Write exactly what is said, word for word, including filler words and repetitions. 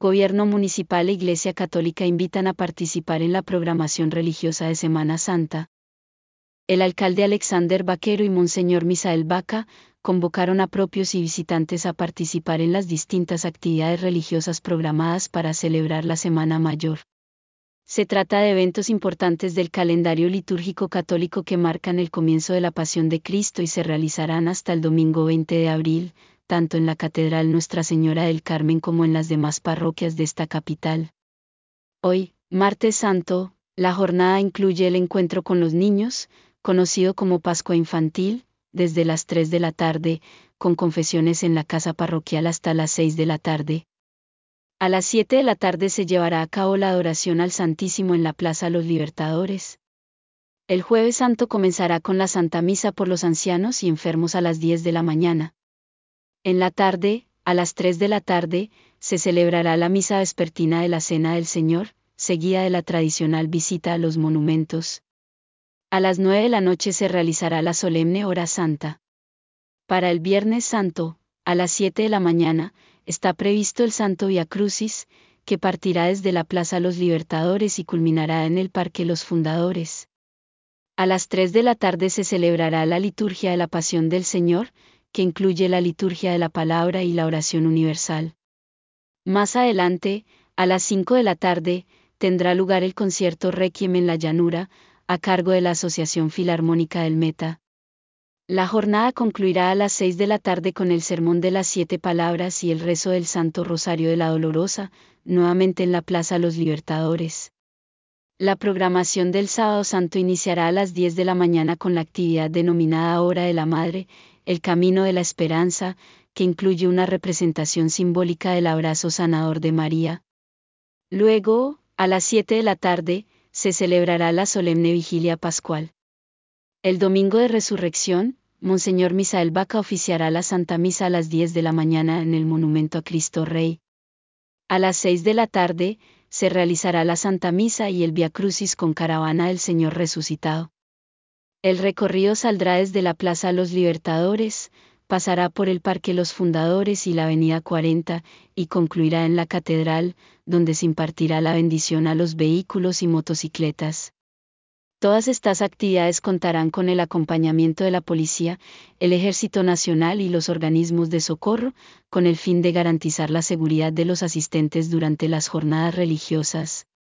Gobierno municipal e Iglesia Católica invitan a participar en la programación religiosa de Semana Santa. El alcalde Alexander Vaquero y Monseñor Misael Vaca convocaron a propios y visitantes a participar en las distintas actividades religiosas programadas para celebrar la Semana Mayor. Se trata de eventos importantes del calendario litúrgico católico que marcan el comienzo de la Pasión de Cristo y se realizarán hasta el domingo veinte de abril, tanto en la Catedral Nuestra Señora del Carmen como en las demás parroquias de esta capital. Hoy, Martes Santo, la jornada incluye el encuentro con los niños, conocido como Pascua Infantil, desde las tres de la tarde, con confesiones en la casa parroquial hasta las seis de la tarde. A las siete de la tarde se llevará a cabo la adoración al Santísimo en la Plaza Los Libertadores. El Jueves Santo comenzará con la Santa Misa por los ancianos y enfermos a las diez de la mañana. En la tarde, a las tres de la tarde, se celebrará la Misa Vespertina de la Cena del Señor, seguida de la tradicional visita a los monumentos. A las nueve de la noche se realizará la solemne Hora Santa. Para el Viernes Santo, a las siete de la mañana, está previsto el Santo Vía Crucis, que partirá desde la Plaza Los Libertadores y culminará en el Parque Los Fundadores. A las tres de la tarde se celebrará la Liturgia de la Pasión del Señor, que incluye la liturgia de la palabra y la oración universal. Más adelante, a las cinco de la tarde, tendrá lugar el concierto Requiem en la Llanura, a cargo de la Asociación Filarmónica del Meta. La jornada concluirá a las seis de la tarde con el Sermón de las Siete Palabras y el rezo del Santo Rosario de la Dolorosa, nuevamente en la Plaza Los Libertadores. La programación del Sábado Santo iniciará a las diez de la mañana con la actividad denominada Hora de la Madre, el Camino de la Esperanza, que incluye una representación simbólica del abrazo sanador de María. Luego, a las siete de la tarde, se celebrará la solemne Vigilia Pascual. El domingo de Resurrección, Monseñor Misael Vaca oficiará la Santa Misa a las diez de la mañana en el Monumento a Cristo Rey. A las seis de la tarde, se realizará la Santa Misa y el Vía Crucis con Caravana del Señor Resucitado. El recorrido saldrá desde la Plaza Los Libertadores, pasará por el Parque Los Fundadores y la Avenida cuarenta, y concluirá en la Catedral, donde se impartirá la bendición a los vehículos y motocicletas. Todas estas actividades contarán con el acompañamiento de la Policía, el Ejército Nacional y los organismos de socorro, con el fin de garantizar la seguridad de los asistentes durante las jornadas religiosas.